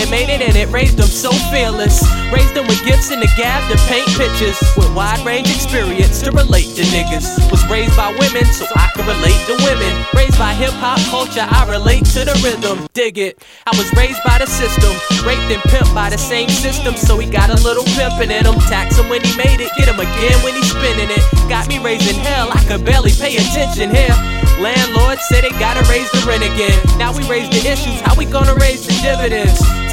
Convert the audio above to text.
and made it, and it raised them so fearless. Raised them with gifts in the gap to paint pictures, with wide range experience to relate to niggas. Was raised by women so I could relate to women. Raised by hip hop culture, I relate to the rhythm. Dig it. I was raised by the system, raped and pimped by the same system, so he got a little pimpin' in him. Tax him when he made it, get him again when he's spinning it. Got me raising hell, I could barely pay attention here. Landlord said they gotta raise the rent again. Now we raise the issues, how we gonna raise the dividends?